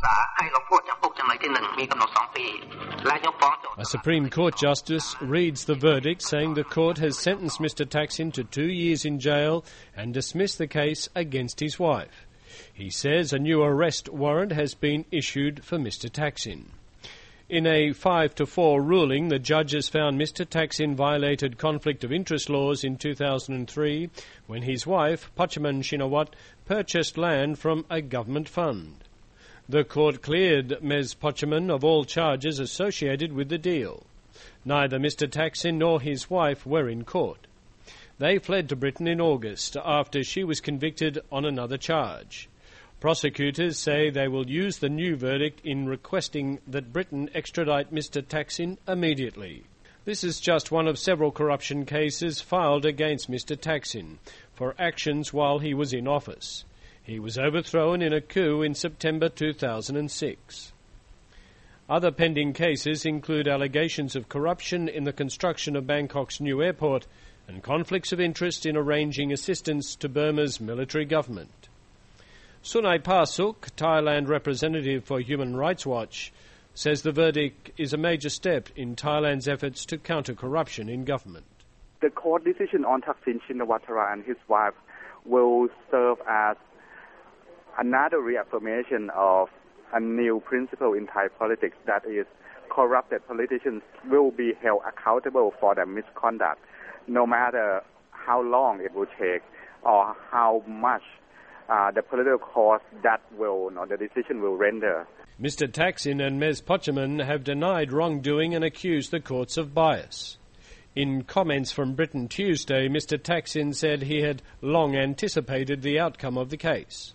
A Supreme Court justice reads the verdict saying the court has sentenced Mr Thaksin to 2 years in jail and dismissed the case against his wife. He says a new arrest warrant has been issued for Mr Thaksin. In a 5-4 ruling, the judges found Mr Thaksin violated conflict of interest laws in 2003 when his wife, Pochaman Shinawat, purchased land from a government fund. The court cleared Ms Pochaman of all charges associated with the deal. Neither Mr Thaksin nor his wife were in court. They fled to Britain in August after she was convicted on another charge. Prosecutors say they will use the new verdict in requesting that Britain extradite Mr Thaksin immediately. This is just one of several corruption cases filed against Mr Thaksin for actions while he was in office. He was overthrown in a coup in September 2006. Other pending cases include allegations of corruption in the construction of Bangkok's new airport and conflicts of interest in arranging assistance to Burma's military government. Sunai Pasuk, Thailand representative for Human Rights Watch, says the verdict is a major step in Thailand's efforts to counter corruption in government. The court decision on Thaksin Shinawatra and his wife will serve as another reaffirmation of a new principle in Thai politics, that is, corrupted politicians will be held accountable for their misconduct, no matter how long it will take or how much the political cost that the decision will render. Mr Thaksin and Ms Pochaman have denied wrongdoing and accused the courts of bias. In comments from Britain Tuesday, Mr Thaksin said he had long anticipated the outcome of the case.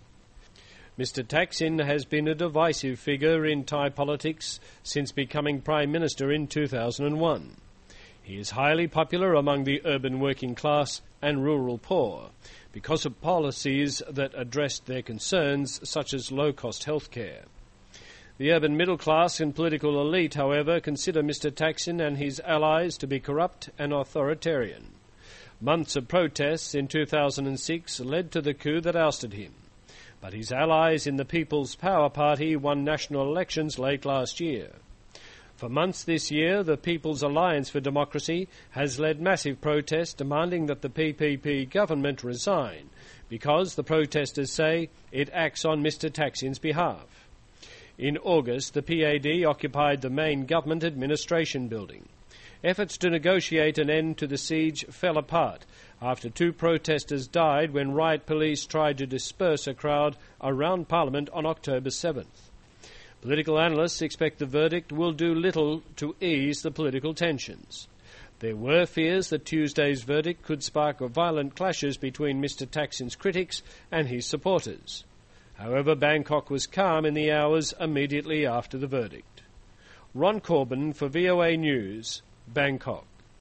Mr Thaksin has been a divisive figure in Thai politics since becoming Prime Minister in 2001. He is highly popular among the urban working class and rural poor because of policies that addressed their concerns, such as low-cost health care. The urban middle class and political elite, however, consider Mr Thaksin and his allies to be corrupt and authoritarian. Months of protests in 2006 led to the coup that ousted him, but his allies in the People's Power Party won national elections late last year. For months this year, the People's Alliance for Democracy has led massive protests demanding that the PPP government resign because the protesters say it acts on Mr Thaksin's behalf. In August, the PAD occupied the main government administration building. Efforts to negotiate an end to the siege fell apart after 2 protesters died when riot police tried to disperse a crowd around Parliament on October 7th. Political analysts expect the verdict will do little to ease the political tensions. There were fears that Tuesday's verdict could spark violent clashes between Mr Thaksin's critics and his supporters. However, Bangkok was calm in the hours immediately after the verdict. Ron Corbin for VOA News, Bangkok.